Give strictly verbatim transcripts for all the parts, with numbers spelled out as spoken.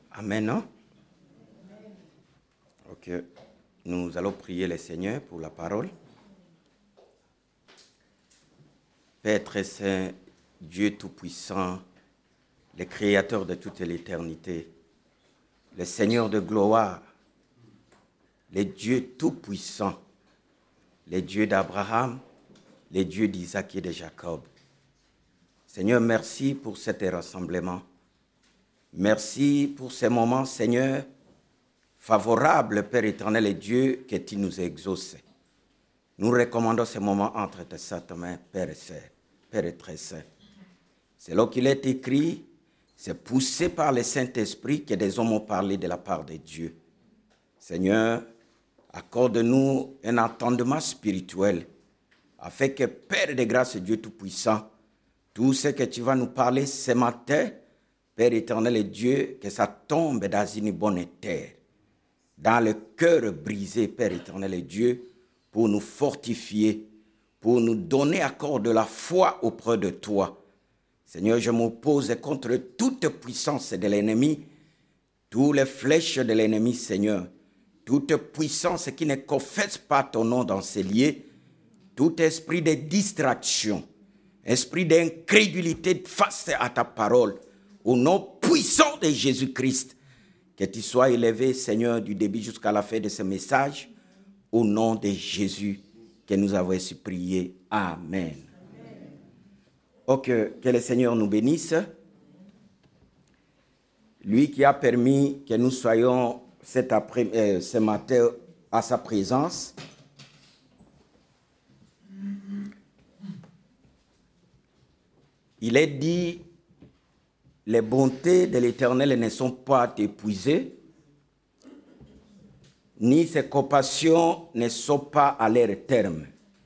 Amen, non? Ok. Nous allons prier le Seigneur pour la parole. Père très saint, Dieu tout-puissant, le Créateur de toute l'éternité, le Seigneur de gloire, le Dieu tout-puissant, le Dieu d'Abraham, le Dieu d'Isaac et de Jacob. Seigneur, merci pour cet rassemblement. Merci pour ces moments, Seigneur, favorables, Père éternel et Dieu, que tu nous exauces. Nous recommandons ces moments entre tes saintes mains, Père et Sœur, Père et très saint. C'est là qu'il est écrit, c'est poussé par le Saint-Esprit que des hommes ont parlé de la part de Dieu. Seigneur, accorde-nous un entendement spirituel, afin que, Père de grâce, Dieu Tout-Puissant, tout ce que tu vas nous parler ce matin, Père éternel et Dieu, que ça tombe dans une bonne terre, dans le cœur brisé, Père éternel et Dieu, pour nous fortifier, pour nous donner accord de la foi auprès de toi. Seigneur, je m'oppose contre toute puissance de l'ennemi, toutes les flèches de l'ennemi, Seigneur, toute puissance qui ne confesse pas ton nom dans ces lieux, tout esprit de distraction, esprit d'incrédulité face à ta parole, au nom puissant de Jésus-Christ, que tu sois élevé, Seigneur, du début jusqu'à la fin de ce message, au nom de Jésus, que nous avons ainsi prié. Amen. Amen. Ok, que le Seigneur nous bénisse. Lui qui a permis que nous soyons cet après, euh, ce matin à sa présence. Il est dit, les bontés de l'Éternel ne sont pas épuisées, ni ses compassions ne sont pas à leur terme.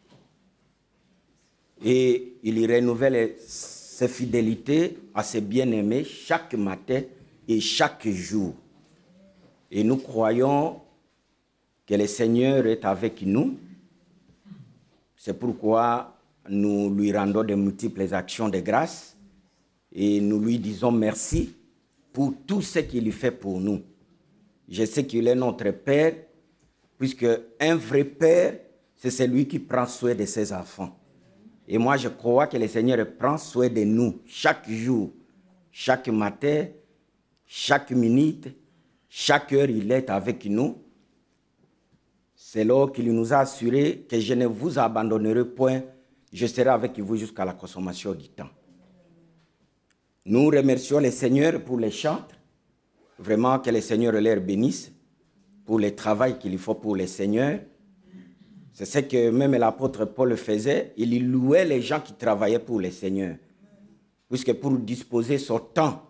Et il renouvelle ses fidélités à ses bien-aimés chaque matin et chaque jour. Et nous croyons que le Seigneur est avec nous. C'est pourquoi nous lui rendons de multiples actions de grâce et nous lui disons merci pour tout ce qu'il fait pour nous. Je sais qu'il est notre Père, puisque un vrai Père, c'est celui qui prend soin de ses enfants. Et moi, je crois que le Seigneur prend soin de nous chaque jour, chaque matin, chaque minute, chaque heure, il est avec nous. C'est là qu'il nous a assuré que je ne vous abandonnerai point, je serai avec vous jusqu'à la consommation du temps. Nous remercions le Seigneur pour les chantres. Vraiment que le Seigneur les bénisse pour le travail qu'il faut pour le Seigneur. C'est ce que même l'apôtre Paul faisait. Il louait les gens qui travaillaient pour le Seigneur. Puisque pour disposer son temps,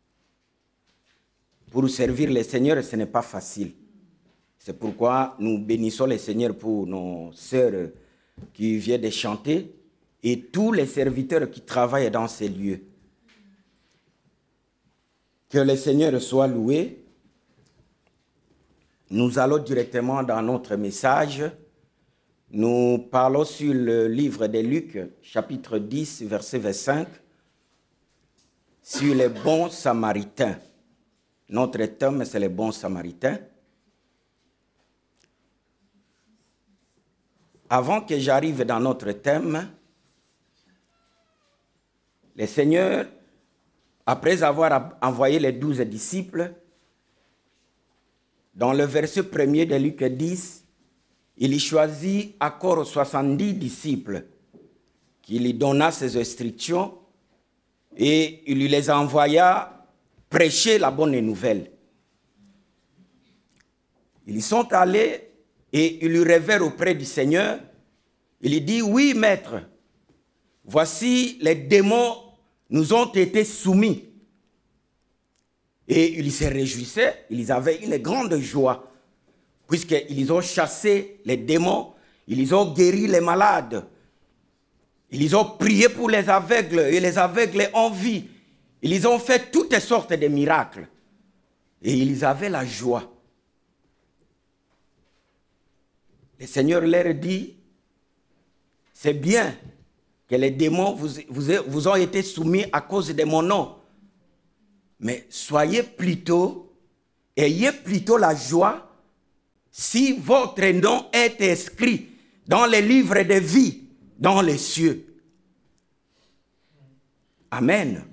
pour servir le Seigneur, ce n'est pas facile. C'est pourquoi nous bénissons le Seigneur pour nos sœurs qui viennent de chanter et tous les serviteurs qui travaillent dans ces lieux. Que le Seigneur soit loué. Nous allons directement dans notre message. Nous parlons sur le livre de Luc, chapitre dix, verset vingt-cinq, sur les bons samaritains. Notre thème, c'est les bons samaritains. Avant que j'arrive dans notre thème, le Seigneur, après avoir envoyé les douze disciples, dans le verset premier de Luc dix, il y choisit encore soixante-dix disciples qui lui donna ses instructions et il lui les envoya prêcher la bonne nouvelle. Ils y sont allés et ils lui révèrent auprès du Seigneur. Il lui dit, oui, maître, voici les démons nous ont été soumis. Et ils se réjouissaient, ils avaient une grande joie, puisqu'ils ont chassé les démons, ils ont guéri les malades, ils ont prié pour les aveugles, et les aveugles ont vu. Ils ont fait toutes sortes de miracles. Et ils avaient la joie. Le Seigneur leur dit, c'est bien que les démons vous, vous, vous ont été soumis à cause de mon nom. Mais soyez plutôt ayez plutôt la joie si votre nom est inscrit dans les livres de vie, dans les cieux. Amen.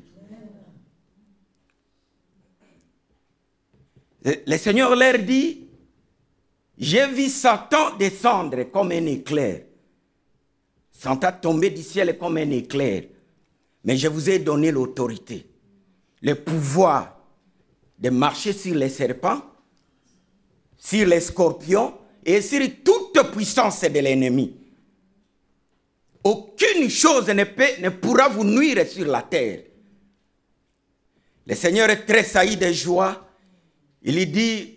Le Seigneur leur dit, j'ai vu Satan descendre comme un éclair. Satan tomber du ciel comme un éclair. Mais je vous ai donné l'autorité, le pouvoir de marcher sur les serpents, sur les scorpions et sur toute puissance de l'ennemi. Aucune chose ne, peut, ne pourra vous nuire sur la terre. Le Seigneur est tressailli de joie. Il lui dit,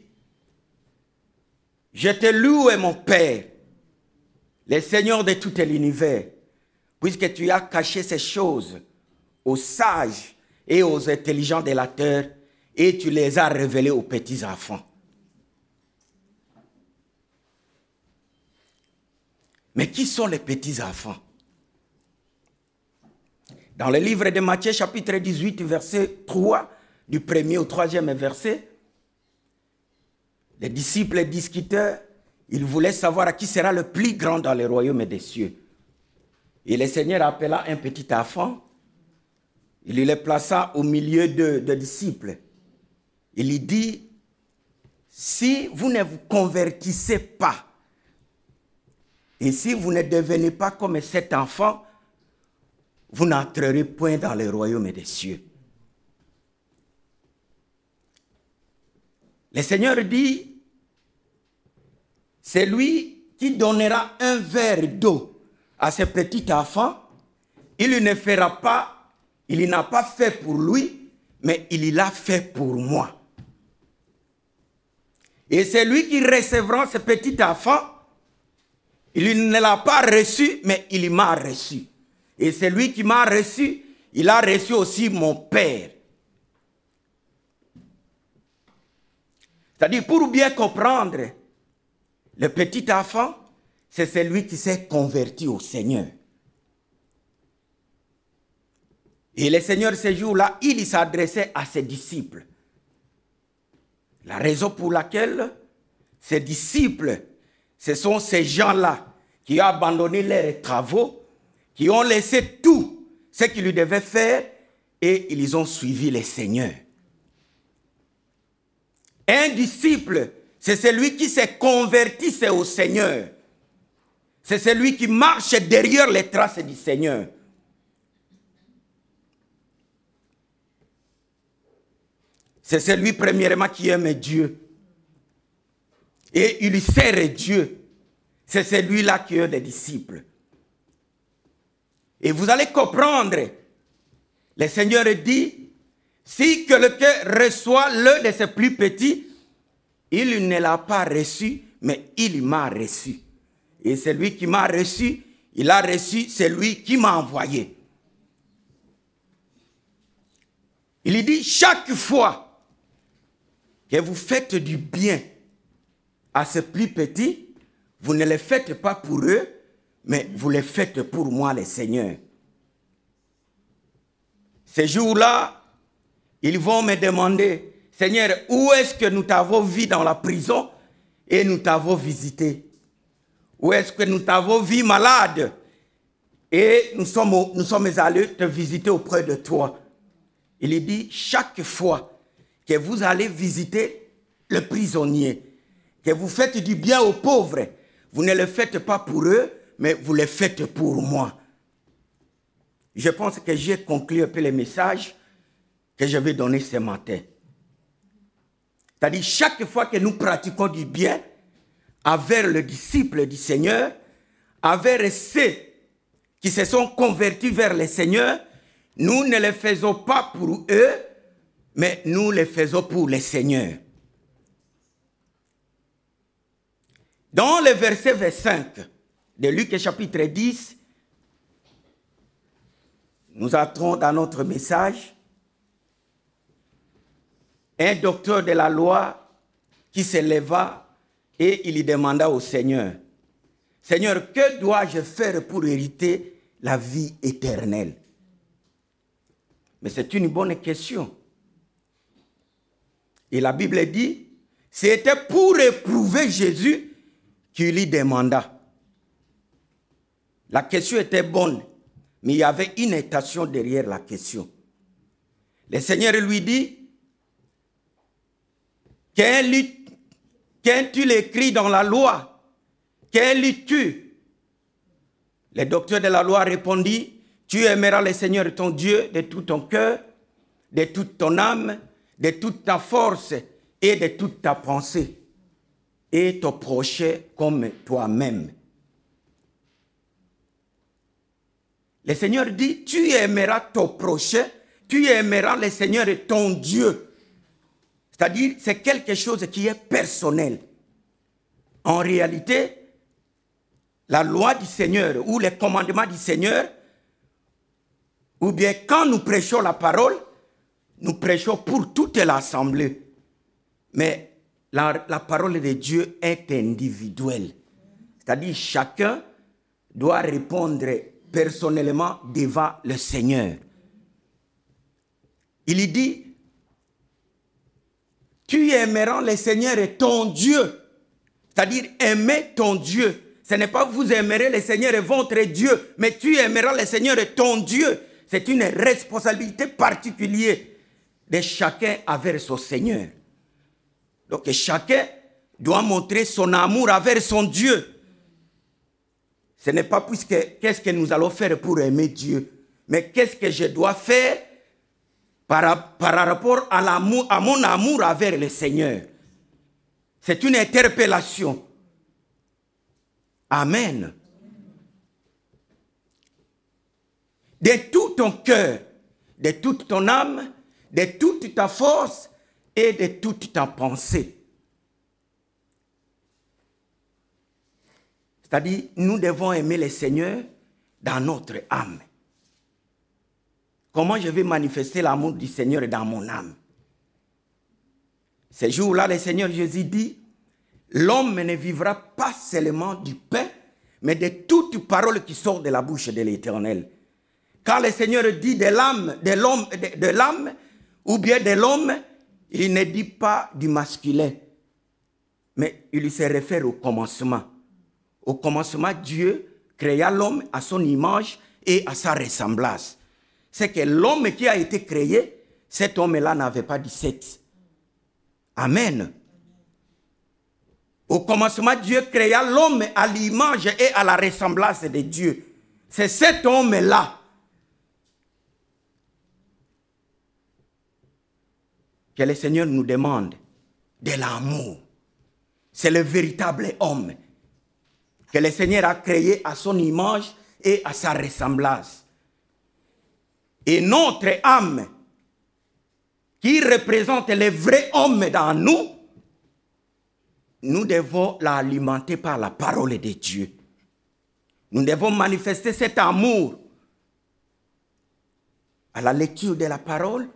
je te loue, mon Père, le Seigneur de tout l'univers, puisque tu as caché ces choses aux sages et aux intelligents de la terre, et tu les as révélées aux petits enfants. Mais qui sont les petits enfants? Dans le livre de Matthieu, chapitre dix-huit, verset trois, du premier au troisième verset, les disciples discutaient, ils voulaient savoir à qui sera le plus grand dans le royaume des cieux. Et le Seigneur appela un petit enfant, il le plaça au milieu de, de disciples. Il lui dit, si vous ne vous convertissez pas, et si vous ne devenez pas comme cet enfant, vous n'entrerez point dans le royaume des cieux. Le Seigneur dit, c'est lui qui donnera un verre d'eau à ce petit enfant. Il ne fera pas, il n'a pas fait pour lui, mais il l'a fait pour moi. Et c'est lui qui recevra ce petit enfant. Il ne l'a pas reçu, mais il m'a reçu. Et c'est lui qui m'a reçu, il a reçu aussi mon Père. C'est-à-dire, pour bien comprendre, le petit enfant, c'est celui qui s'est converti au Seigneur. Et le Seigneur, ce jour-là, il s'adressait à ses disciples. La raison pour laquelle ses disciples, ce sont ces gens-là qui ont abandonné leurs travaux, qui ont laissé tout ce qu'ils devaient faire et ils ont suivi le Seigneur. Un disciple, c'est celui qui s'est converti au Seigneur. C'est celui qui marche derrière les traces du Seigneur. C'est celui, premièrement, qui aime Dieu. Et il sert Dieu. C'est celui-là qui est des disciples. Et vous allez comprendre, le Seigneur dit, si quelqu'un reçoit l'un de ses plus petits, il ne l'a pas reçu, mais il m'a reçu. Et celui qui m'a reçu, il a reçu celui qui m'a envoyé. Il dit, chaque fois que vous faites du bien à ces plus petits, vous ne le faites pas pour eux, mais vous le faites pour moi, le Seigneur. Ces jours-là, ils vont me demander, Seigneur, où est-ce que nous t'avons vu dans la prison et nous t'avons visité? Où est-ce que nous t'avons vu malade et nous sommes, nous sommes allés te visiter auprès de toi? Il dit, chaque fois que vous allez visiter le prisonnier, que vous faites du bien aux pauvres, vous ne le faites pas pour eux, mais vous le faites pour moi. Je pense que j'ai conclu un peu le message que je vais donner ce matin. C'est-à-dire, chaque fois que nous pratiquons du bien envers le disciple du Seigneur, envers ceux qui se sont convertis vers le Seigneur, nous ne le faisons pas pour eux, mais nous le faisons pour le Seigneur. Dans le verset vingt-cinq de Luc chapitre dix, nous entrons dans notre message. Un docteur de la loi qui se leva et il lui demanda au Seigneur, « Seigneur, que dois-je faire pour hériter la vie éternelle ?» Mais c'est une bonne question. Et la Bible dit, C'était pour éprouver Jésus qu'il lui demanda. La question était bonne, mais il y avait une intention derrière la question. Le Seigneur lui dit, qu'as-tu écrit dans la loi? Qu'en lis-tu? Le docteur de la loi répondit, tu aimeras le Seigneur ton Dieu de tout ton cœur, de toute ton âme, de toute ta force et de toute ta pensée, et ton prochain comme toi-même. Le Seigneur dit, tu aimeras ton prochain, tu aimeras le Seigneur ton Dieu. C'est-à-dire, c'est quelque chose qui est personnel. En réalité, la loi du Seigneur ou les commandements du Seigneur, ou bien quand nous prêchons la parole, nous prêchons pour toute l'assemblée. Mais la, la parole de Dieu est individuelle. C'est-à-dire, chacun doit répondre personnellement devant le Seigneur. Il dit, tu aimeras le Seigneur et ton Dieu. C'est-à-dire aimer ton Dieu. Ce n'est pas vous aimerez le Seigneur et votre Dieu, mais tu aimeras le Seigneur et ton Dieu. C'est une responsabilité particulière de chacun envers son Seigneur. Donc chacun doit montrer son amour envers son Dieu. Ce n'est pas puisque qu'est-ce que nous allons faire pour aimer Dieu, mais qu'est-ce que je dois faire par, par rapport à, l'amour, à mon amour envers le Seigneur. C'est une interpellation. Amen. De tout ton cœur, de toute ton âme, de toute ta force et de toute ta pensée. C'est-à-dire, nous devons aimer le Seigneur dans notre âme. Comment je vais manifester l'amour du Seigneur dans mon âme? Ce jour-là, le Seigneur Jésus dit, l'homme ne vivra pas seulement du pain, mais de toute parole qui sort de la bouche de l'Éternel. Quand le Seigneur dit de l'âme, de l'homme, de, de l'âme, ou bien de l'homme, il ne dit pas du masculin, mais il se réfère au commencement. Au commencement, Dieu créa l'homme à son image et à sa ressemblance. C'est que l'homme qui a été créé, cet homme-là n'avait pas de sexe. Amen. Au commencement, Dieu créa l'homme à l'image et à la ressemblance de Dieu. C'est cet homme-là que le Seigneur nous demande de l'amour. C'est le véritable homme que le Seigneur a créé à son image et à sa ressemblance. Et notre âme, qui représente le vrai homme dans nous, nous devons l'alimenter par la parole de Dieu. Nous devons manifester cet amour à la lecture de la parole,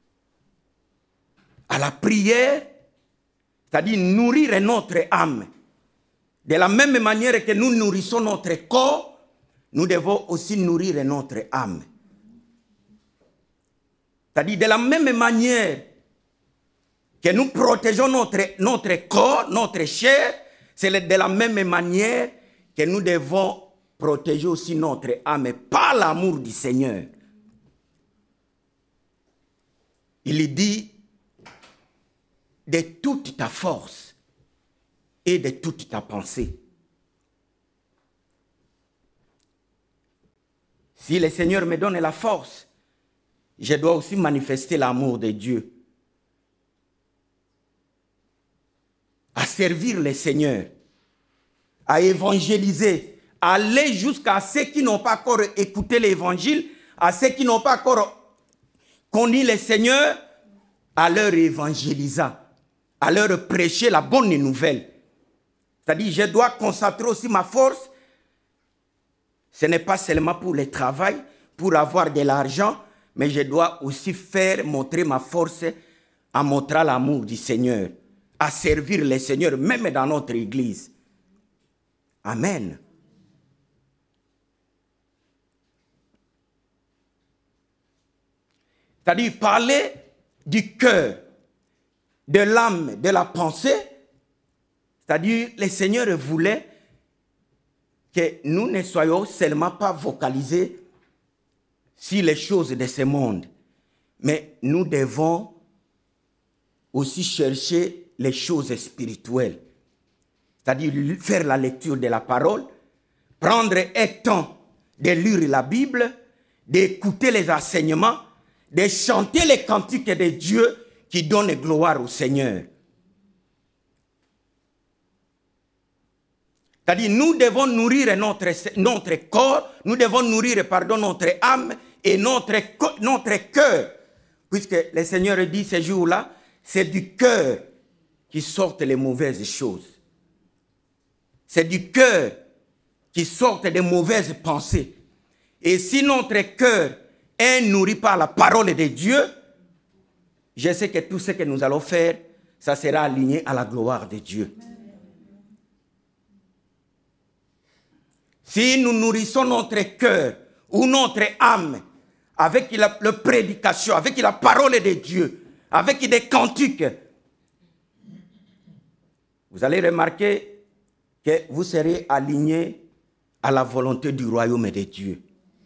à la prière, c'est-à-dire nourrir notre âme. De la même manière que nous nourrissons notre corps, nous devons aussi nourrir notre âme. C'est-à-dire de la même manière que nous protégeons notre, notre corps, notre chair, c'est de la même manière que nous devons protéger aussi notre âme par l'amour du Seigneur. Il dit de toute ta force et de toute ta pensée. Si le Seigneur me donne la force, je dois aussi manifester l'amour de Dieu. À servir le Seigneur, à évangéliser, à aller jusqu'à ceux qui n'ont pas encore écouté l'évangile, à ceux qui n'ont pas encore connu le Seigneur, à leur évangéliser, à leur prêcher la bonne nouvelle. C'est-à-dire, je dois concentrer aussi ma force. Ce n'est pas seulement pour le travail, pour avoir de l'argent, mais je dois aussi faire montrer ma force en montrant l'amour du Seigneur, à servir le Seigneur, même dans notre église. Amen. C'est-à-dire parler du cœur, de l'âme, de la pensée, C'est-à-dire, le Seigneur voulait que nous ne soyons seulement pas focalisés sur les choses de ce monde, mais nous devons aussi chercher les choses spirituelles. C'est-à-dire faire la lecture de la parole, prendre un temps de lire la Bible, d'écouter les enseignements, de chanter les cantiques de Dieu qui donnent gloire au Seigneur. C'est-à-dire, nous devons nourrir notre, notre corps, nous devons nourrir, pardon, notre âme et notre, notre cœur. Puisque le Seigneur dit ces jours-là, c'est du cœur qui sortent les mauvaises choses. C'est du cœur qui sortent des mauvaises pensées. Et si notre cœur est nourri par la parole de Dieu, je sais que tout ce que nous allons faire, ça sera aligné à la gloire de Dieu. Si nous nourrissons notre cœur ou notre âme avec la, la prédication, avec la parole de Dieu, avec des cantiques, vous allez remarquer que vous serez alignés à la volonté du royaume de Dieu.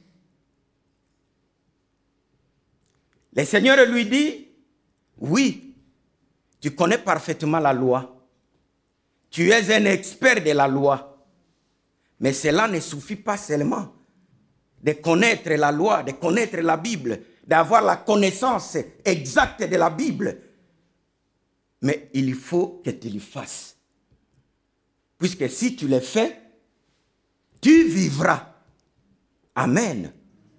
Le Seigneur lui dit, oui, tu connais parfaitement la loi. Tu es un expert de la loi. Mais cela ne suffit pas seulement de connaître la loi, de connaître la Bible, d'avoir la connaissance exacte de la Bible. Mais il faut que tu le fasses. Puisque si tu le fais, tu vivras. Amen.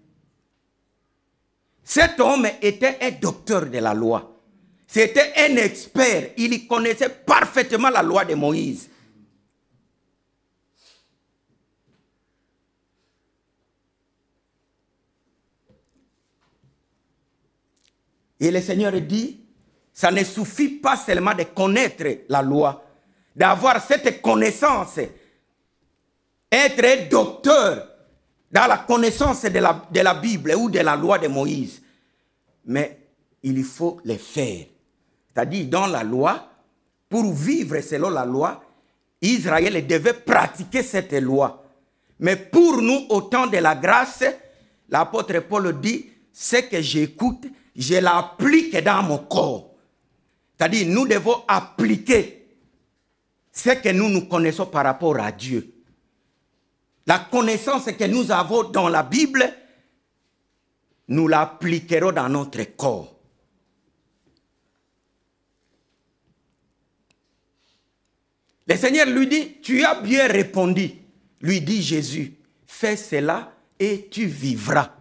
Cet homme était un docteur de la loi. C'était un expert. Il connaissait parfaitement la loi de Moïse. Et le Seigneur dit, ça ne suffit pas seulement de connaître la loi, d'avoir cette connaissance, être un docteur dans la connaissance de la, de la Bible ou de la loi de Moïse. Mais il faut le faire. C'est-à-dire, dans la loi, pour vivre selon la loi, Israël devait pratiquer cette loi. Mais pour nous, au temps de la grâce, l'apôtre Paul dit, ce que j'écoute, je l'applique dans mon corps. C'est-à-dire, nous devons appliquer ce que nous nous connaissons par rapport à Dieu. La connaissance que nous avons dans la Bible, nous l'appliquerons dans notre corps. Le Seigneur lui dit, tu as bien répondu. Lui dit Jésus, fais cela et tu vivras.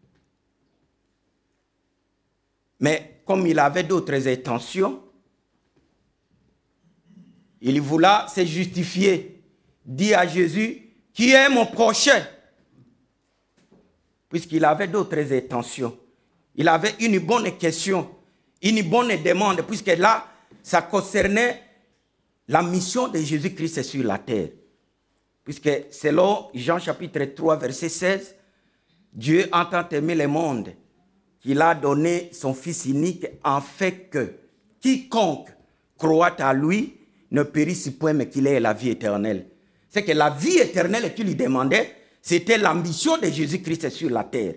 Mais comme il avait d'autres intentions, il voulait se justifier, dit à Jésus, qui est mon prochain? Puisqu'il avait d'autres intentions. Il avait une bonne question, une bonne demande, puisque là, ça concernait la mission de Jésus-Christ sur la terre. Puisque selon Jean chapitre trois, verset seize, Dieu a tant aimé le monde qu'il a donné son Fils unique en fait que quiconque croit à lui ne périsse point, mais qu'il ait la vie éternelle. C'est que la vie éternelle qu'il lui demandait, c'était l'ambition de Jésus-Christ sur la terre.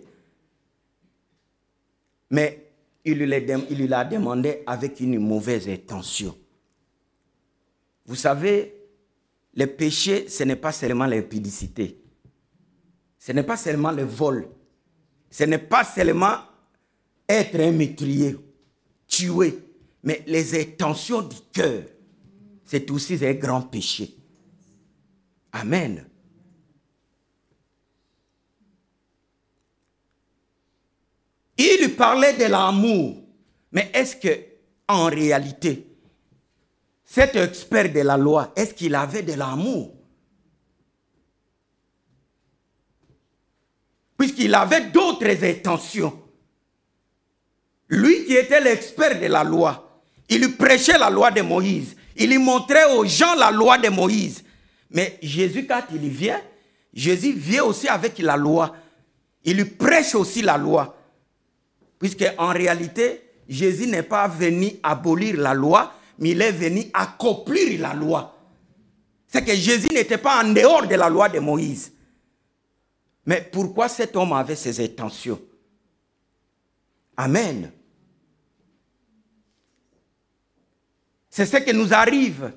Mais il lui l'a demandé avec une mauvaise intention. Vous savez, le péché, ce n'est pas seulement l'impudicité. Ce n'est pas seulement le vol. Ce n'est pas seulement être un meurtrier, tuer. Mais les intentions du cœur, c'est aussi un grand péché. Amen. Il lui parlait de l'amour. Mais est-ce que, en réalité, cet expert de la loi, est-ce qu'il avait de l'amour? Puisqu'il avait d'autres intentions. Lui qui était l'expert de la loi, il lui prêchait la loi de Moïse. Il lui montrait aux gens la loi de Moïse. Mais Jésus, quand il vient, Jésus vient aussi avec la loi. Il lui prêche aussi la loi. Puisque en réalité, Jésus n'est pas venu abolir la loi, mais il est venu accomplir la loi. C'est que Jésus n'était pas en dehors de la loi de Moïse. Mais pourquoi cet homme avait ces intentions? Amen. C'est ce qui nous arrive.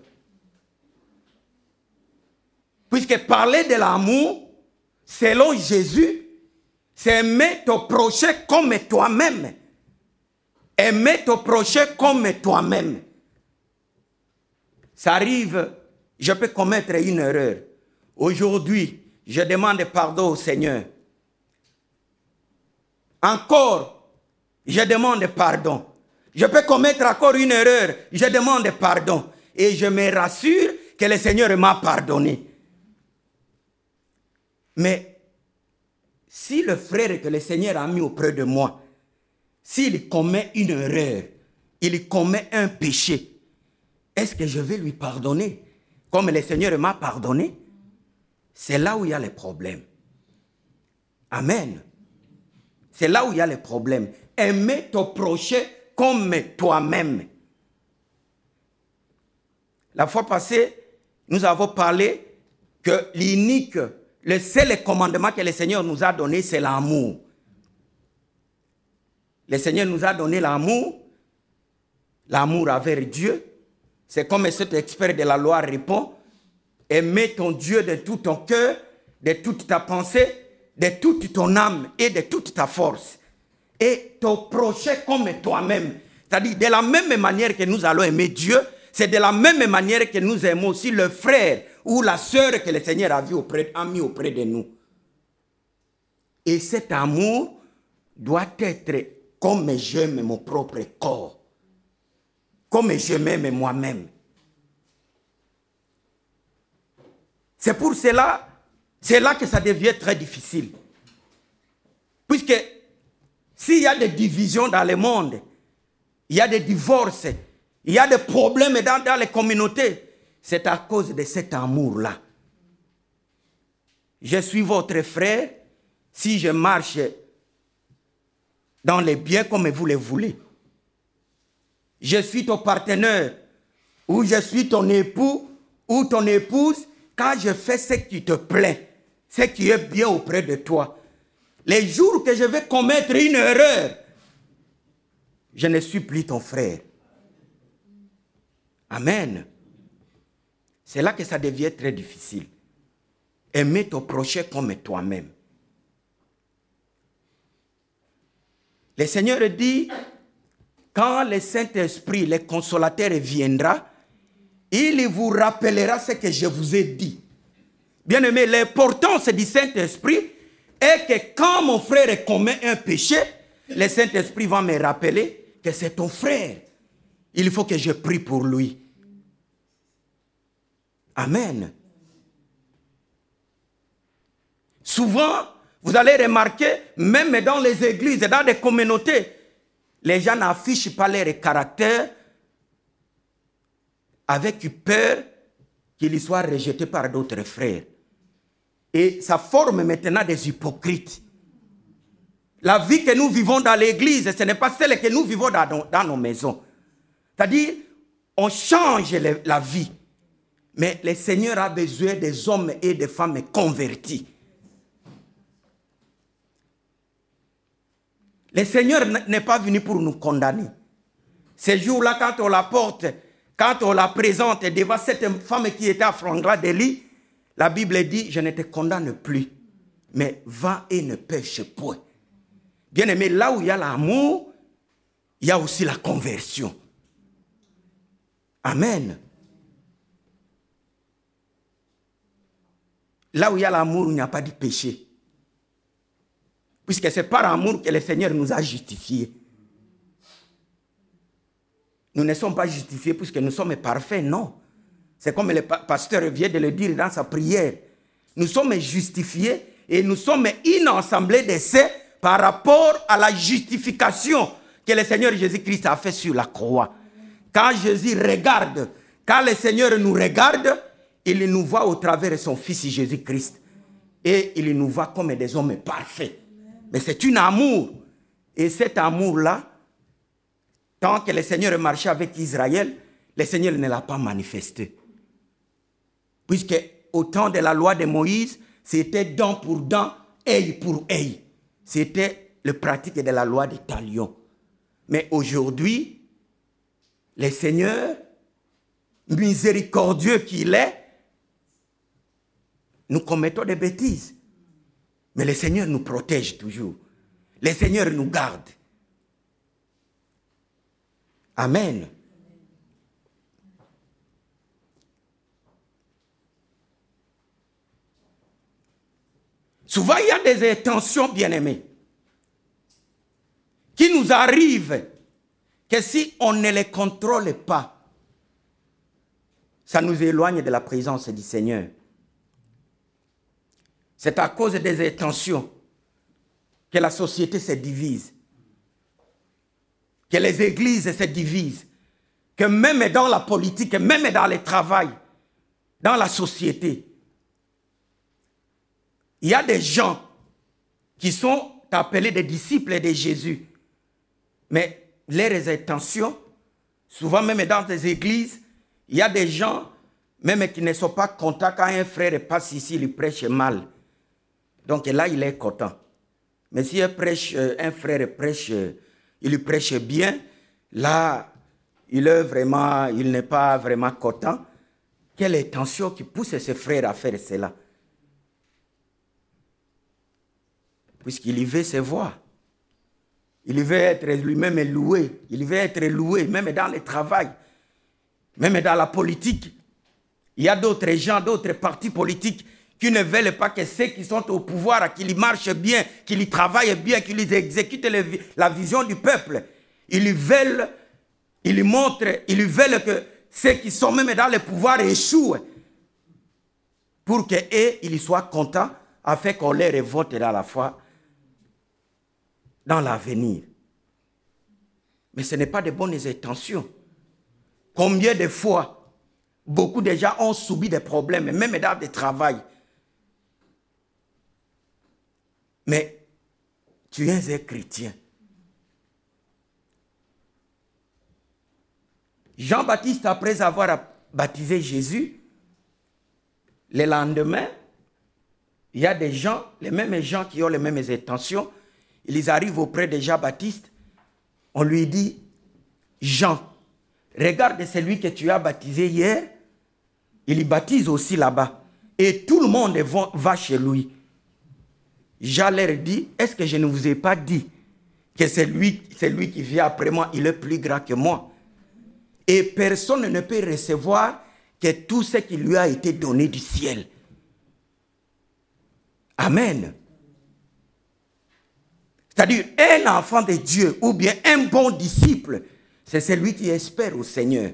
Puisque parler de l'amour, selon Jésus, c'est aimer ton prochain comme toi-même. Aimer ton prochain comme toi-même. Ça arrive, je peux commettre une erreur. Aujourd'hui, je demande pardon au Seigneur. Encore, je demande pardon. Je peux commettre encore une erreur, je demande pardon. Et je me rassure que le Seigneur m'a pardonné. Mais si le frère que le Seigneur a mis auprès de moi, s'il commet une erreur, il commet un péché, est-ce que je vais lui pardonner comme le Seigneur m'a pardonné? C'est là où il y a les problèmes. Amen. C'est là où il y a les problèmes. Aimer ton prochain comme toi-même. La fois passée, nous avons parlé que l'unique, le seul commandement que le Seigneur nous a donné, c'est l'amour. Le Seigneur nous a donné l'amour, l'amour envers Dieu. C'est comme cet expert de la loi répond, aimer ton Dieu de tout ton cœur, de toute ta pensée, de toute ton âme et de toute ta force. Et ton prochain comme toi-même. C'est-à-dire, de la même manière que nous allons aimer Dieu, c'est de la même manière que nous aimons aussi le frère ou la sœur que le Seigneur a, vu auprès, a mis auprès de nous. Et cet amour doit être comme j'aime mon propre corps. Comme je m'aime moi-même. C'est pour cela, c'est là que ça devient très difficile. Puisque s'il y a des divisions dans le monde, il y a des divorces, il y a des problèmes dans, dans les communautés, c'est à cause de cet amour-là. Je suis votre frère si je marche dans les biens comme vous le voulez. Je suis ton partenaire, ou je suis ton époux, ou ton épouse, quand je fais ce qui te plaît, ce qui est bien auprès de toi. Les jours que je vais commettre une erreur, je ne suis plus ton frère. Amen. C'est là que ça devient très difficile. Aimer ton prochain comme toi-même. Le Seigneur dit, quand le Saint-Esprit, le consolateur, viendra, il vous rappellera ce que je vous ai dit. Bien-aimé, l'importance du Saint-Esprit est que quand mon frère commet un péché, le Saint-Esprit va me rappeler que c'est ton frère. Il faut que je prie pour lui. Amen. Souvent, vous allez remarquer, même dans les églises, dans les communautés, les gens n'affichent pas leur caractère avec peur qu'il soit rejeté par d'autres frères. Et ça forme maintenant des hypocrites. La vie que nous vivons dans l'église, ce n'est pas celle que nous vivons dans nos, dans nos maisons. C'est-à-dire, on change le, la vie. Mais le Seigneur a besoin des hommes et des femmes convertis. Le Seigneur n'est pas venu pour nous condamner. Ce jour-là, quand on la porte, quand on la présente devant cette femme qui était à Frangla d'Élie, la Bible dit, je ne te condamne plus, mais va et ne pêche point. Bien aimé, là où il y a l'amour, il y a aussi la conversion. Amen. Là où il y a l'amour, il n'y a pas de péché. Puisque c'est par amour que le Seigneur nous a justifiés. Nous ne sommes pas justifiés puisque nous sommes parfaits, non. C'est comme le pasteur vient de le dire dans sa prière. Nous sommes justifiés et nous sommes une assemblée de saints par rapport à la justification que le Seigneur Jésus-Christ a fait sur la croix. Quand Jésus regarde, quand le Seigneur nous regarde, il nous voit au travers de son Fils Jésus-Christ. Et il nous voit comme des hommes parfaits. Mais c'est un amour. Et cet amour-là, tant que le Seigneur marchait avec Israël, le Seigneur ne l'a pas manifesté. Puisque au temps de la loi de Moïse, c'était dent pour dent, œil pour œil. C'était le pratique de la loi des talions. Mais aujourd'hui, le Seigneur, miséricordieux qu'il est, nous commettons des bêtises. Mais le Seigneur nous protège toujours. Le Seigneur nous garde. Amen. Souvent, il y a des intentions, bien-aimées, qui nous arrivent que si on ne les contrôle pas, ça nous éloigne de la présence du Seigneur. C'est à cause des intentions que la société se divise, que les églises se divisent, que même dans la politique, même dans le travail, dans la société, il y a des gens qui sont appelés des disciples de Jésus. Mais leurs intentions, souvent même dans des églises, il y a des gens, même qui ne sont pas contents quand un frère passe ici, il prêche mal. Donc là, il est content. Mais si un, prêche, un frère prêche, il prêche bien, là, il est vraiment, il n'est pas vraiment content. Quelle intention qui pousse ce frère à faire cela? Puisqu'il y veut se voir. Il veut être lui-même loué. Il veut être loué, même dans le travail, même dans la politique. Il y a d'autres gens, d'autres partis politiques qui ne veulent pas que ceux qui sont au pouvoir, qu'ils marchent bien, qu'ils travaillent bien, qu'ils exécutent les, la vision du peuple. Ils veulent, ils montrent, ils veulent que ceux qui sont même dans le pouvoir échouent pour qu'eux, ils soient contents afin qu'on les révolte dans la foi, dans l'avenir. Mais ce n'est pas de bonnes intentions. Combien de fois, beaucoup de gens ont subi des problèmes, même dans le travail. Mais tu es un chrétien. Jean-Baptiste, après avoir baptisé Jésus, le lendemain, il y a des gens, les mêmes gens qui ont les mêmes intentions, ils arrivent auprès de Jean-Baptiste, on lui dit, Jean, regarde celui que tu as baptisé hier, il y baptise aussi là-bas. Et tout le monde va chez lui. Jean leur dit, est-ce que je ne vous ai pas dit que c'est lui, c'est lui qui vient après moi, il est plus grand que moi? Et personne ne peut recevoir que tout ce qui lui a été donné du ciel. Amen. C'est-à-dire, un enfant de Dieu ou bien un bon disciple, c'est celui qui espère au Seigneur.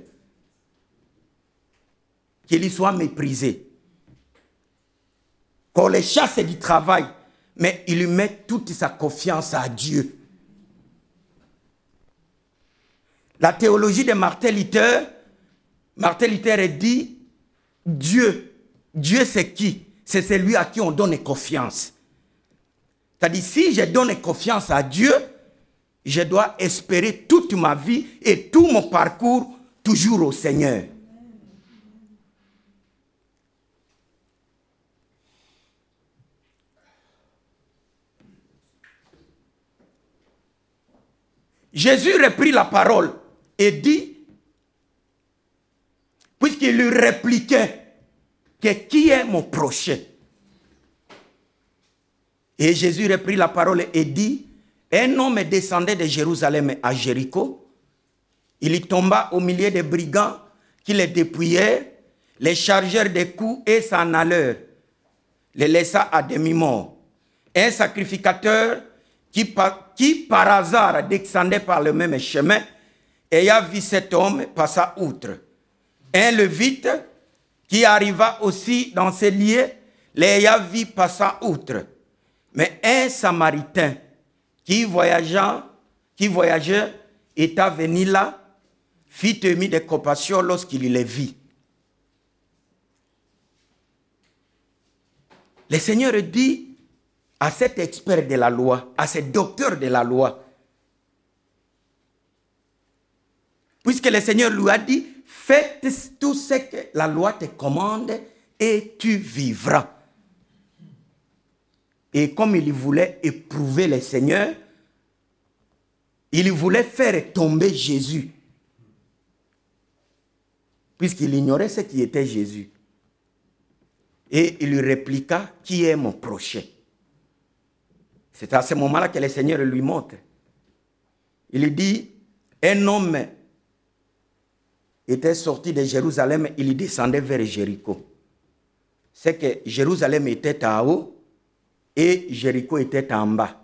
Qu'il y soit méprisé. Qu'on le chasse du travail, mais il lui met toute sa confiance à Dieu. La théologie de Martin Luther, Martin Luther dit, Dieu, Dieu c'est qui? C'est celui à qui on donne confiance. C'est-à-dire, si je donne confiance à Dieu, je dois espérer toute ma vie et tout mon parcours toujours au Seigneur. Jésus reprit la parole et dit, puisqu'il lui répliquait, que qui est mon prochain? Et Jésus reprit la parole et dit, un homme descendait de Jérusalem à Jéricho. Il y tomba au milieu des brigands qui les dépouillèrent, les chargèrent des coups et s'en allèrent, les laissa à demi-mort. Un sacrificateur qui par, qui par hasard descendait par le même chemin, ayant vu cet homme, passa outre. Un Lévite qui arriva aussi dans ces lieux, l'ayant vu, passa outre. Mais un Samaritain qui voyageait, qui voyageait, étant venu là, fit ému de compassion lorsqu'il les vit. Le Seigneur dit à cet expert de la loi, à ce docteur de la loi, puisque le Seigneur lui a dit, faites tout ce que la loi te commande et tu vivras. Et comme il voulait éprouver le Seigneur, il voulait faire tomber Jésus. Puisqu'il ignorait ce qui était Jésus. Et il lui répliqua, qui est mon prochain? C'est à ce moment-là que le Seigneur lui montre. Il lui dit, un homme était sorti de Jérusalem, il descendait vers Jéricho. C'est que Jérusalem était en haut et Jéricho était en bas.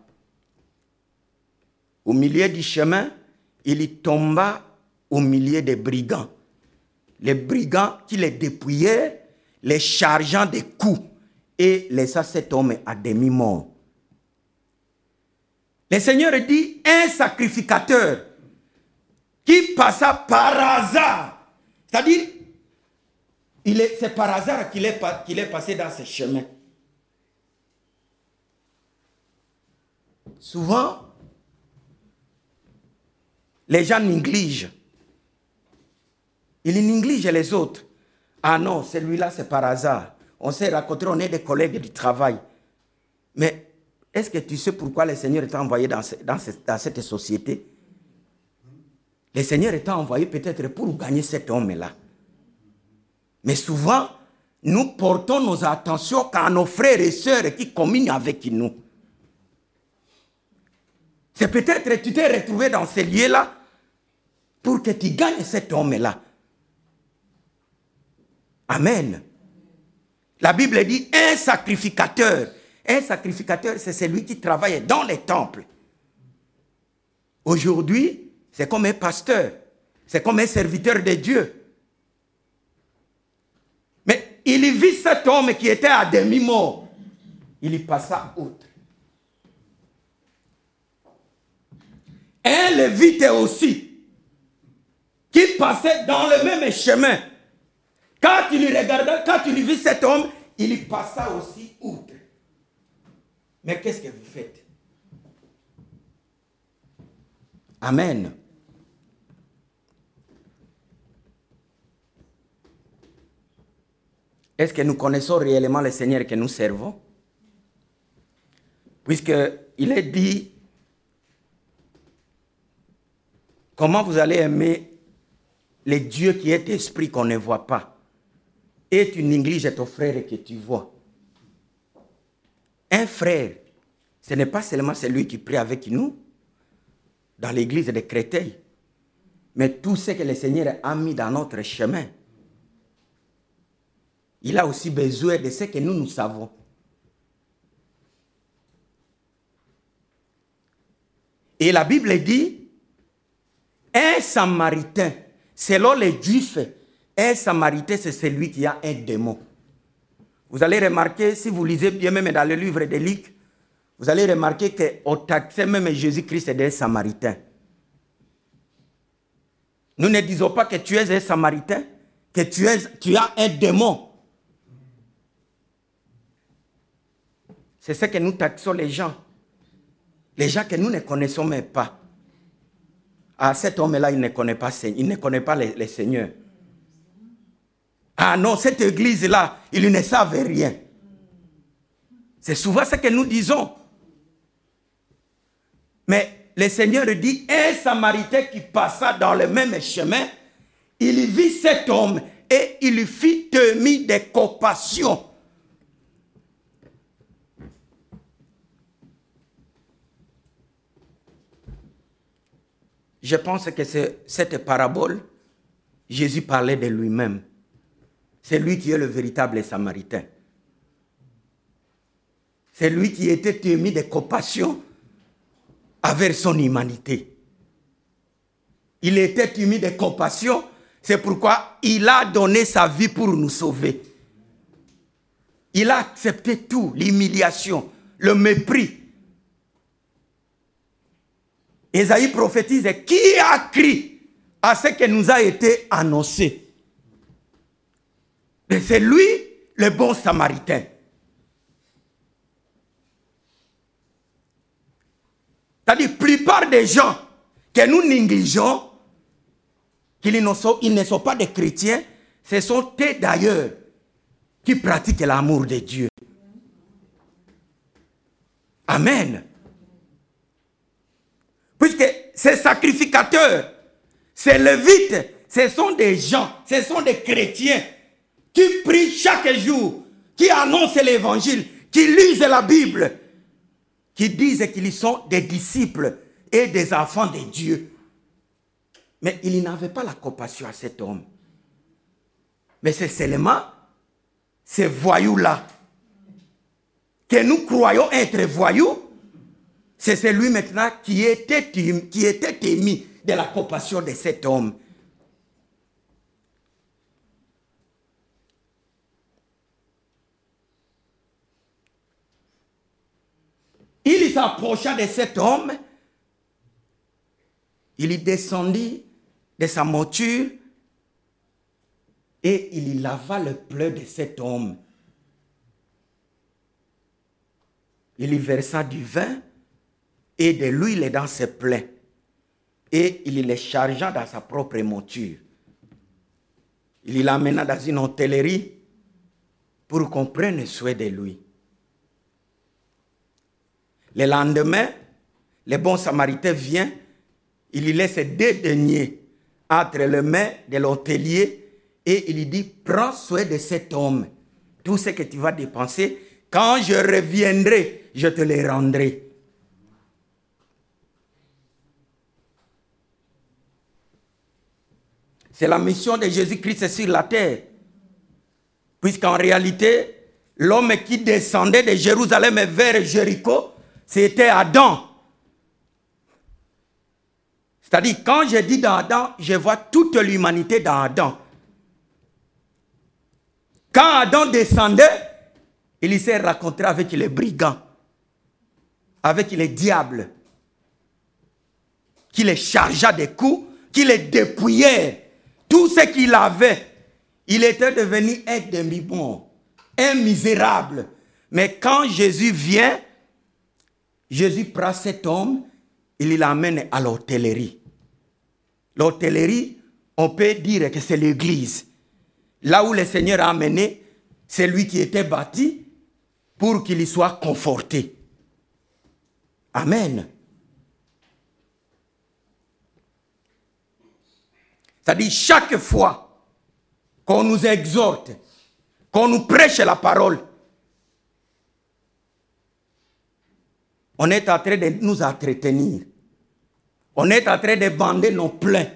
Au milieu du chemin, il tomba au milieu des brigands. Les brigands qui les dépouillèrent, les chargeant des coups et laissa cet homme à demi-mort. Le Seigneur dit, un sacrificateur qui passa par hasard, c'est-à-dire, il est, c'est par hasard qu'il est, qu'il est passé dans ce chemin. Souvent, les gens négligent. Ils négligent les autres. Ah non, celui-là, c'est par hasard. On s'est rencontrés, on est des collègues du travail. Mais est-ce que tu sais pourquoi le Seigneur t'a envoyé dans, ce, dans, ce, dans cette société? Le Seigneur t'a envoyé peut-être pour gagner cet homme-là. Mais souvent, nous portons nos attentions qu'à nos frères et sœurs qui communent avec nous. C'est peut-être que tu t'es retrouvé dans ces lieux-là pour que tu gagnes cet homme-là. Amen. La Bible dit un sacrificateur. Un sacrificateur, c'est celui qui travaille dans les temples. Aujourd'hui, c'est comme un pasteur. C'est comme un serviteur de Dieu. Mais il vit cet homme qui était à demi-mort. Il y passa outre. Un lévite aussi, qui passait dans le même chemin. Quand il regardait, quand il vit cet homme, il y passa aussi outre. Mais qu'est-ce que vous faites? Amen. Est-ce que nous connaissons réellement le Seigneur que nous servons? Puisqu'il est dit, comment vous allez aimer le Dieu qui est esprit qu'on ne voit pas? Et tu négliges ton frère que tu vois. Un frère, ce n'est pas seulement celui qui prie avec nous dans l'église de Créteil, mais tout ce que le Seigneur a mis dans notre chemin. Il a aussi besoin de ce que nous, nous savons. Et la Bible dit, un Samaritain, selon les Juifs, un Samaritain, c'est celui qui a un démon. Vous allez remarquer, si vous lisez bien même dans le livre de Luc, vous allez remarquer qu'on taxait même Jésus-Christ d'un Samaritain. Nous ne disons pas que tu es un Samaritain, que tu, es, tu as un démon. C'est ce que nous taxons les gens. Les gens que nous ne connaissons même pas. Ah, cet homme-là, il ne connaît pas, il ne connaît pas les, les seigneurs. Ah non, cette église-là, ils ne savent rien. C'est souvent ce que nous disons. Mais le Seigneur dit, un Samaritain qui passa dans le même chemin, il vit cet homme et il lui fit temer de compassion. Je pense que c'est cette parabole, Jésus parlait de lui-même. C'est lui qui est le véritable Samaritain. C'est lui qui était témoin de compassion envers son humanité. Il était témoin de compassion, c'est pourquoi il a donné sa vie pour nous sauver. Il a accepté tout, l'humiliation, le mépris. Ésaïe prophétise, qui a cru à ce qui nous a été annoncé? Et c'est lui le bon Samaritain. C'est-à-dire, la plupart des gens que nous négligeons, qu'ils ne sont, ils ne sont pas des chrétiens, ce sont eux d'ailleurs. qui pratique l'amour de Dieu. Amen. Puisque ces sacrificateurs, ces lévites, ce sont des gens, ce sont des chrétiens qui prient chaque jour, qui annoncent l'évangile, qui lisent la Bible, qui disent qu'ils sont des disciples et des enfants de Dieu. Mais ils n'avaient pas la compassion à cet homme. Mais c'est seulement ces voyous-là que nous croyons être voyous. C'est celui maintenant qui était, qui était émis de la compassion de cet homme. Il s'approcha de cet homme, il descendit de sa monture et il lava le pleur de cet homme. Il y versa du vin et de l'huile dans ses plaies et il les chargea dans sa propre monture. Il l'amena dans une hôtellerie pour qu'on prenne soin de lui. Le lendemain, le bon samaritain vient, il lui laisse deux deniers entre les mains de l'hôtelier et il lui dit, prends soin de cet homme. Tout ce que tu vas dépenser, quand je reviendrai, je te le rendrai. C'est la mission de Jésus-Christ sur la terre. Puisqu'en réalité, l'homme qui descendait de Jérusalem vers Jéricho, c'était Adam. C'est-à-dire, quand je dis dans Adam, je vois toute l'humanité dans Adam. Quand Adam descendait, il s'est rencontré avec les brigands, avec les diables, qui les chargea des coups, qui les dépouillèrent. Tout ce qu'il avait, il était devenu un demi-bon, un misérable. Mais quand Jésus vient, Jésus prend cet homme, il l'amène à l'hôtellerie. L'hôtellerie, on peut dire que c'est l'église. Là où le Seigneur a amené celui qui était bâti pour qu'il y soit conforté. Amen. C'est-à-dire, chaque fois qu'on nous exhorte, qu'on nous prêche la parole, on est en train de nous entretenir. On est en train de bander nos plaies.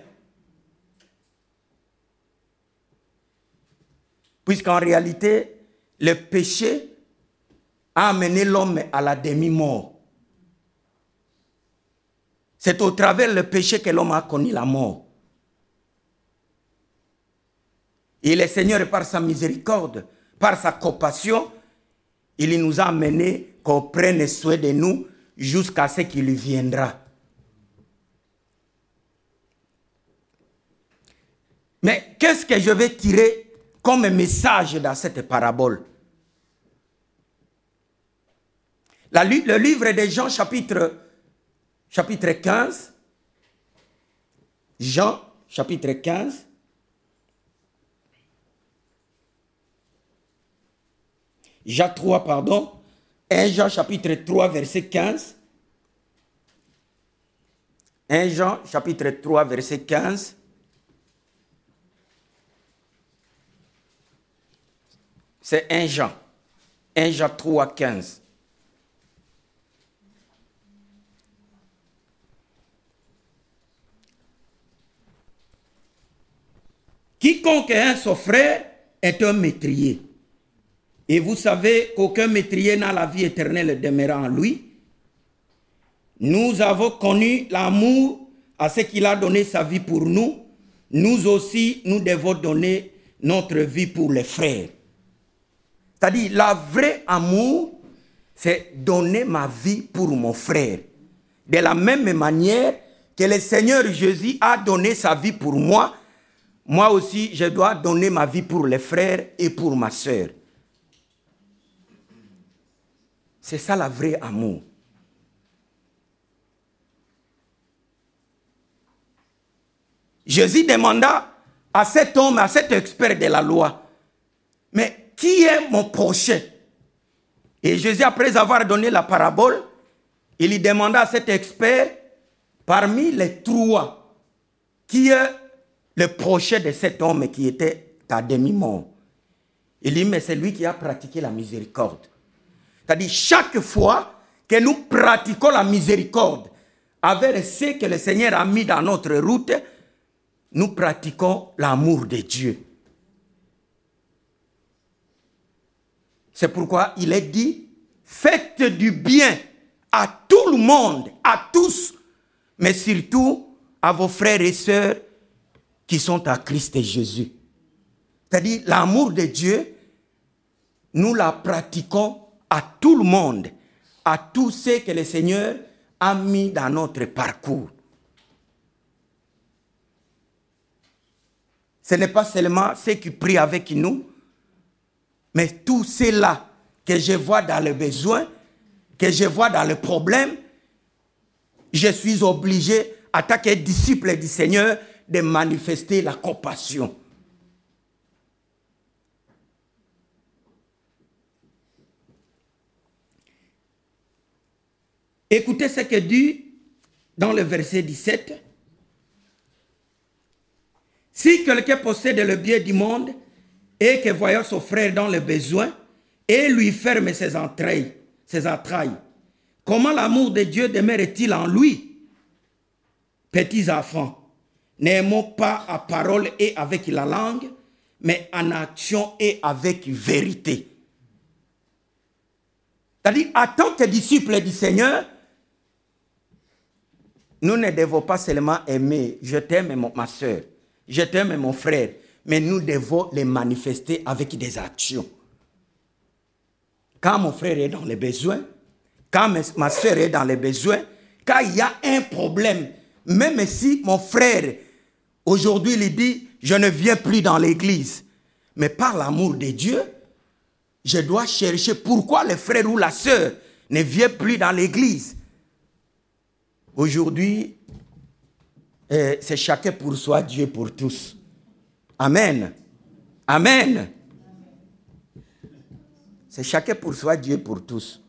Puisqu'en réalité, le péché a amené l'homme à la demi-mort. C'est au travers du péché que l'homme a connu la mort. Et le Seigneur, par sa miséricorde, par sa compassion, il nous a amenés qu'on prenne soin de nous jusqu'à ce qu'il viendra. Mais qu'est-ce que je vais tirer comme message dans cette parabole? La, le livre de Jean, chapitre, chapitre quinze. Jean, chapitre quinze. Jean trois, pardon. un Jean, chapitre trois, verset quinze. un Jean, chapitre trois, verset quinze. C'est un Jean. un Jean trois, quinze. Quiconque est un son frère est un métrier. Et vous savez qu'aucun métrier n'a la vie éternelle demeurant en lui. Nous avons connu l'amour à ce qu'il a donné sa vie pour nous. Nous aussi, nous devons donner notre vie pour les frères. C'est-à-dire, la vraie amour, c'est donner ma vie pour mon frère. De la même manière que le Seigneur Jésus a donné sa vie pour moi, moi aussi, je dois donner ma vie pour les frères et pour ma sœur. C'est ça la vraie amour. Jésus demanda à cet homme, à cet expert de la loi, mais qui est mon prochain? Et Jésus, après avoir donné la parabole, il lui demanda à cet expert, parmi les trois, qui est le prochain de cet homme qui était à demi-mort? Il dit, mais c'est lui qui a pratiqué la miséricorde. C'est-à-dire, chaque fois que nous pratiquons la miséricorde avec ce que le Seigneur a mis dans notre route, nous pratiquons l'amour de Dieu. C'est pourquoi il est dit, faites du bien à tout le monde, à tous, mais surtout à vos frères et sœurs qui sont à Christ Jésus. C'est-à-dire, l'amour de Dieu, nous la pratiquons à tout le monde, à tous ceux que le Seigneur a mis dans notre parcours. Ce n'est pas seulement ceux qui prient avec nous, mais tous ceux-là que je vois dans le besoin, que je vois dans le problème, je suis obligé, en tant que disciple du Seigneur, de manifester la compassion. Écoutez ce que dit dans le verset dix-sept. Si quelqu'un possède le bien du monde et que voyant son frère dans le besoin et lui ferme ses entrailles, ses entrailles, comment l'amour de Dieu demeure-t-il en lui? Petits enfants, n'aimons pas à parole et avec la langue, mais en action et avec vérité. C'est-à-dire, en tant que disciples du Seigneur, nous ne devons pas seulement aimer, je t'aime ma soeur, je t'aime mon frère, mais nous devons les manifester avec des actions. Quand mon frère est dans les besoins, quand ma soeur est dans les besoins, quand il y a un problème, même si mon frère, aujourd'hui, il dit, je ne viens plus dans l'église, mais par l'amour de Dieu, je dois chercher pourquoi le frère ou la soeur ne vient plus dans l'église. Aujourd'hui, euh, c'est chacun pour soi, Dieu pour tous. Amen. Amen. C'est chacun pour soi, Dieu pour tous.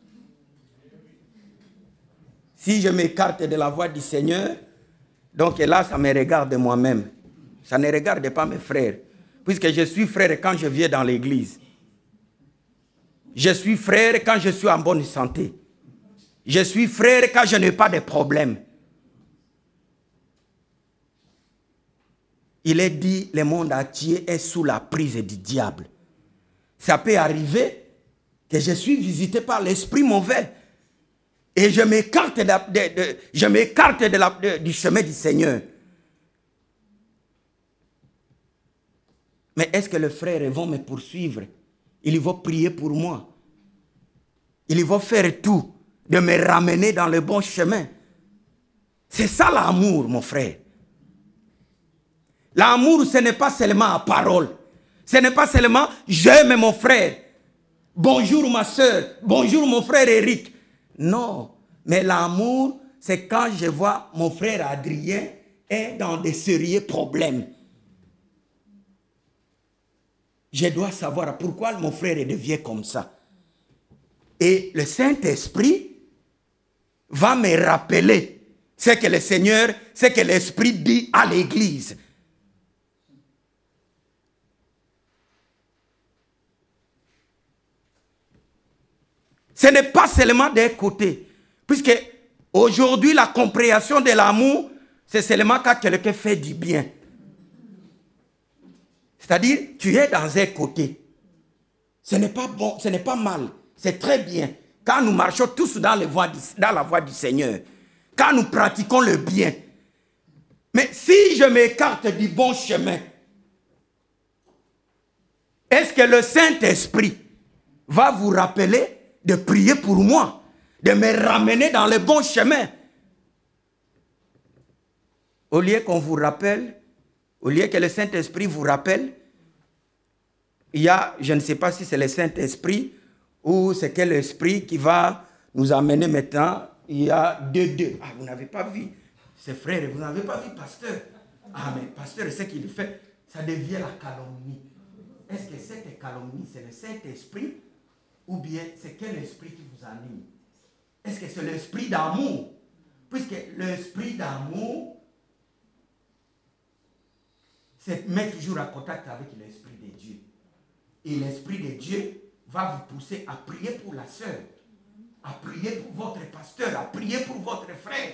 Si je m'écarte de la voie du Seigneur, donc là, ça me regarde moi-même. Ça ne regarde pas mes frères. Puisque je suis frère quand je viens dans l'église. Je suis frère quand je suis en bonne santé. Je suis frère quand je n'ai pas de problème. Il est dit, le monde entier est sous la prise du diable. Ça peut arriver que je suis visité par l'esprit mauvais. Et je m'écarte, de, de, de, je m'écarte de la, de, du chemin du Seigneur. Mais est-ce que les frères vont me poursuivre? Ils vont prier pour moi. Ils vont faire tout de me ramener dans le bon chemin. C'est ça l'amour, mon frère. L'amour, ce n'est pas seulement à parole. Ce n'est pas seulement j'aime mon frère. Bonjour ma soeur. Bonjour mon frère Eric. Non, mais l'amour, c'est quand je vois mon frère Adrien est dans des sérieux problèmes. Je dois savoir pourquoi mon frère devient comme ça. Et le Saint-Esprit va me rappeler ce que le Seigneur, ce que l'Esprit dit à l'Église. Ce n'est pas seulement d'un côté. Puisque aujourd'hui, la compréhension de l'amour, c'est seulement quand quelqu'un fait du bien. C'est-à-dire, tu es dans un côté. Ce n'est pas bon, ce n'est pas mal. C'est très bien. Quand nous marchons tous dans, les voies du, dans la voie du Seigneur. Quand nous pratiquons le bien. Mais si je m'écarte du bon chemin, est-ce que le Saint-Esprit va vous rappeler de prier pour moi, de me ramener dans le bon chemin? Au lieu qu'on vous rappelle, au lieu que le Saint-Esprit vous rappelle, il y a, je ne sais pas si c'est le Saint-Esprit ou c'est quel esprit qui va nous amener maintenant. Il y a deux, deux. Ah, vous n'avez pas vu, ces frères, vous n'avez pas vu, pasteur. Ah, mais pasteur, ce qu'il fait, ça devient la calomnie. est-ce que cette calomnie, c'est le Saint-Esprit ou bien c'est quel esprit qui vous anime? Est-ce que c'est l'esprit d'amour? Puisque l'esprit d'amour, c'est mettre toujours en contact avec l'esprit de Dieu. Et l'esprit de Dieu va vous pousser à prier pour la sœur, à prier pour votre pasteur, à prier pour votre frère.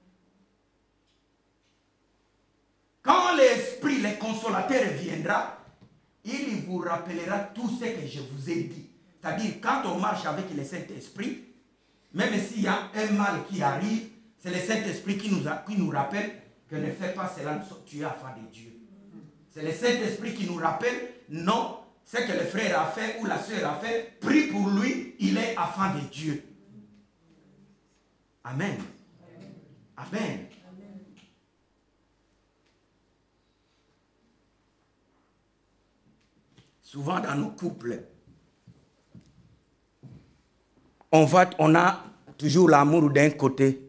Quand l'esprit, le consolateur viendra, il vous rappellera tout ce que je vous ai dit. C'est-à-dire, quand on marche avec le Saint-Esprit, même s'il y a un mal qui arrive, c'est le Saint-Esprit qui nous, a, qui nous rappelle que ne fais pas cela, tu es enfant de Dieu. C'est le Saint-Esprit qui nous rappelle, non, ce que le frère a fait ou la sœur a fait, prie pour lui, il est enfant de Dieu. Amen. Amen. Amen. Souvent dans nos couples, on, va, on a toujours l'amour d'un côté.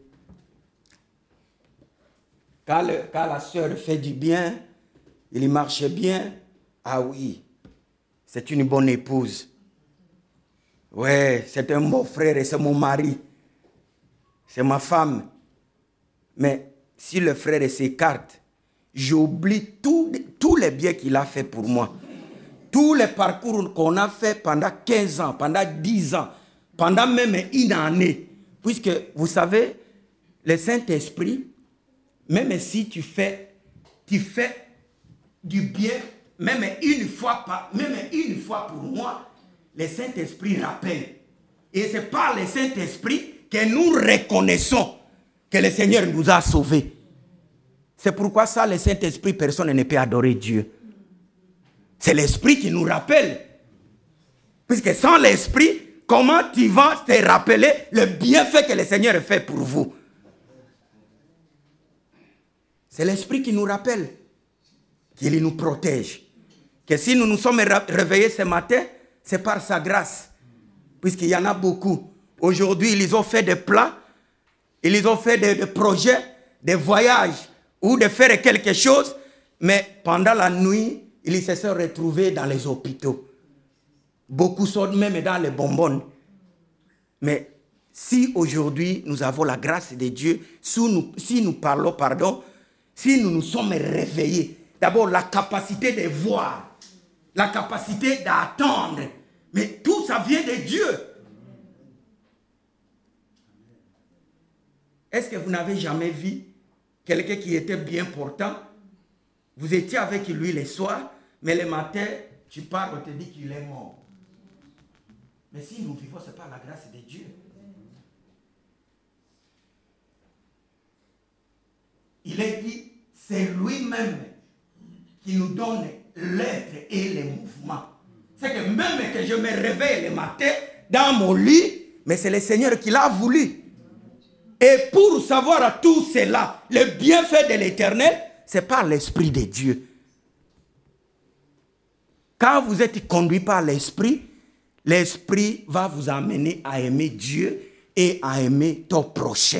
Quand, le, quand la sœur fait du bien, il marche bien, ah oui, c'est une bonne épouse. Ouais, c'est un bon frère et c'est mon mari. C'est ma femme. Mais si le frère s'écarte, j'oublie tous tout les biens qu'il a fait pour moi. Tous les parcours qu'on a fait pendant quinze ans, pendant dix ans, pendant même une année. Puisque, vous savez, le Saint-Esprit, même si tu fais, tu fais du bien, même une fois, par, même une fois pour moi, le Saint-Esprit rappelle. Et c'est par le Saint-Esprit que nous reconnaissons que le Seigneur nous a sauvés. C'est pourquoi ça, le Saint-Esprit, personne ne peut adorer Dieu. C'est l'Esprit qui nous rappelle. Puisque sans l'Esprit, comment tu vas te rappeler le bienfait que le Seigneur fait pour vous? C'est l'Esprit qui nous rappelle, qu'il nous protège. Que si nous nous sommes réveillés ce matin, c'est par sa grâce. Puisqu'il y en a beaucoup. Aujourd'hui, ils ont fait des plans, ils ont fait des, des projets, des voyages, ou de faire quelque chose, mais pendant la nuit, ils se sont retrouvés dans les hôpitaux. Beaucoup sont même dans les bonbonnes. Mais si aujourd'hui nous avons la grâce de Dieu, si nous, si nous parlons, pardon, si nous nous sommes réveillés, d'abord la capacité de voir, la capacité d'attendre, mais tout ça vient de Dieu. Est-ce que vous n'avez jamais vu quelqu'un qui était bien portant? Vous étiez avec lui le soir, mais le matin, tu pars, on te dit qu'il est mort. Mais si nous vivons, c'est par la grâce de Dieu. Il est dit, c'est lui-même qui nous donne l'être et les mouvements. C'est que même que je me réveille le matin dans mon lit, mais c'est le Seigneur qui l'a voulu. Et pour savoir tout cela, le bienfait de l'Éternel, c'est par l'Esprit de Dieu. Quand vous êtes conduit par l'Esprit, l'Esprit va vous amener à aimer Dieu et à aimer ton prochain.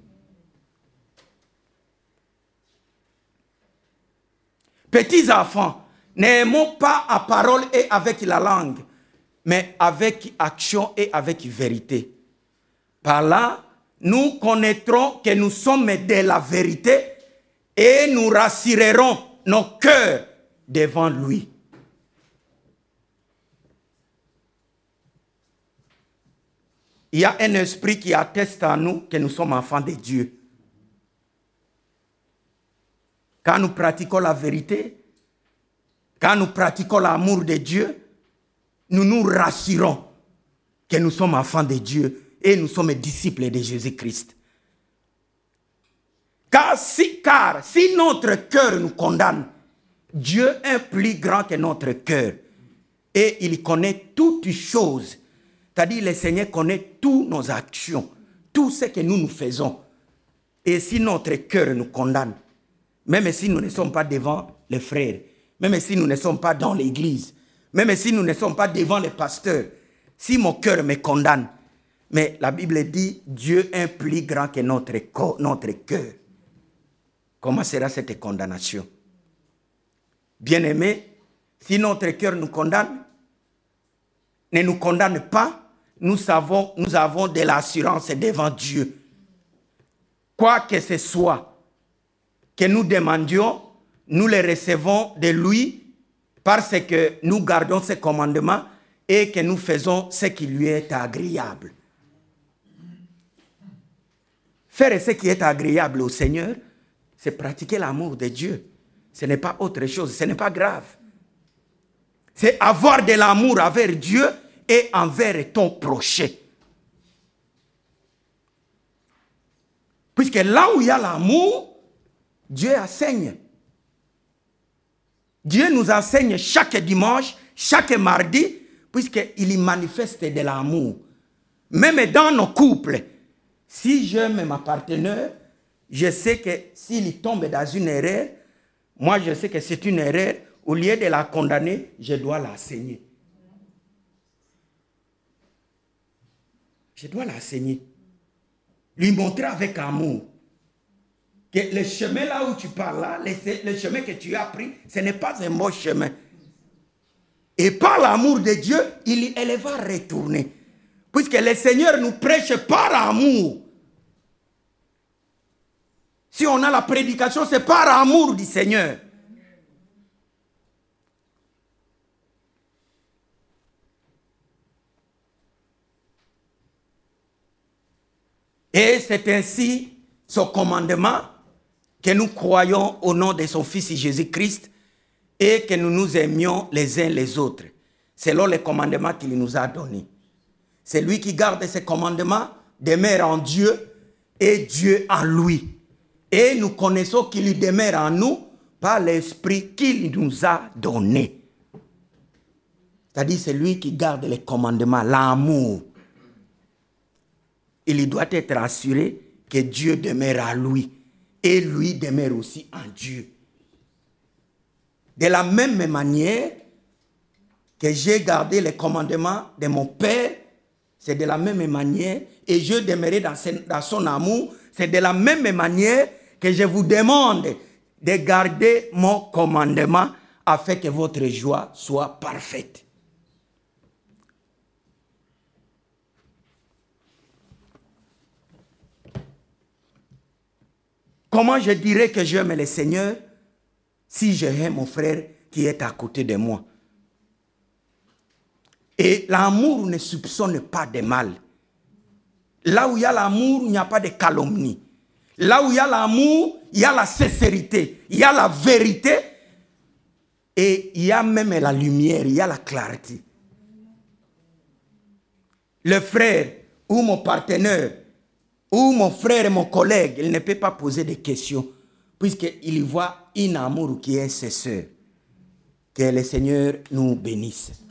Petits enfants, n'aimons pas à parole et avec la langue, mais avec action et avec vérité. Par là, nous connaîtrons que nous sommes de la vérité et nous rassurerons nos cœurs devant lui. Il y a un esprit qui atteste à nous que nous sommes enfants de Dieu. Quand nous pratiquons la vérité, quand nous pratiquons l'amour de Dieu, nous nous rassurons que nous sommes enfants de Dieu et nous sommes disciples de Jésus-Christ. Car si, car si notre cœur nous condamne, Dieu est plus grand que notre cœur et il connaît toutes choses. C'est-à-dire le Seigneur connaît toutes nos actions, tout ce que nous nous faisons. Et si notre cœur nous condamne, même si nous ne sommes pas devant les frères, même si nous ne sommes pas dans l'église, même si nous ne sommes pas devant les pasteurs, si mon cœur me condamne, mais la Bible dit, Dieu est plus grand que notre, notre cœur. Comment sera cette condamnation? Bien-aimés, Si notre cœur nous condamne, ne nous condamne pas, nous savons, nous avons de l'assurance devant Dieu. Quoi que ce soit que nous demandions, nous les recevons de lui parce que nous gardons ses commandements et que nous faisons ce qui lui est agréable. Faire ce qui est agréable au Seigneur, c'est pratiquer l'amour de Dieu. Ce n'est pas autre chose, ce n'est pas grave. C'est avoir de l'amour envers Dieu et envers ton prochain. Puisque là où il y a l'amour, Dieu enseigne. Dieu nous enseigne chaque dimanche, chaque mardi, puisqu'il y manifeste de l'amour. Même dans nos couples, si j'aime ma partenaire, je sais que s'il tombe dans une erreur, moi je sais que c'est une erreur, au lieu de la condamner, je dois l'enseigner. Je dois l'enseigner. Lui montrer avec amour que le chemin là où tu parles, là, le, le chemin que tu as pris, ce n'est pas un bon chemin. Et par l'amour de Dieu, il, elle va retourner. Puisque le Seigneur nous prêche par amour. Si on a la prédication, c'est par amour du Seigneur. Et c'est ainsi son commandement que nous croyons au nom de son Fils Jésus-Christ et que nous nous aimions les uns les autres, selon les commandements qu'il nous a donnés. C'est lui qui garde ses commandements, demeure en Dieu et Dieu en lui. Et nous connaissons qu'il demeure en nous par l'esprit qu'il nous a donné. C'est-à-dire c'est lui qui garde les commandements, l'amour. Il doit être assuré que Dieu demeure en lui et lui demeure aussi en Dieu. De la même manière que j'ai gardé les commandements de mon Père, c'est de la même manière, et je demeurerai dans, dans son amour, c'est de la même manière que je vous demande de garder mon commandement afin que votre joie soit parfaite. Comment je dirais que j'aime le Seigneur si j'aime mon frère qui est à côté de moi? Et l'amour ne soupçonne pas de mal. Là où il y a l'amour, il n'y a pas de calomnie. Là où il y a l'amour, il y a la sincérité, il y a la vérité et il y a même la lumière, il y a la clarté. Le frère ou mon partenaire ou mon frère et mon collègue, il ne peut pas poser de questions puisqu'il voit un amour qui est sincère. Que le Seigneur nous bénisse.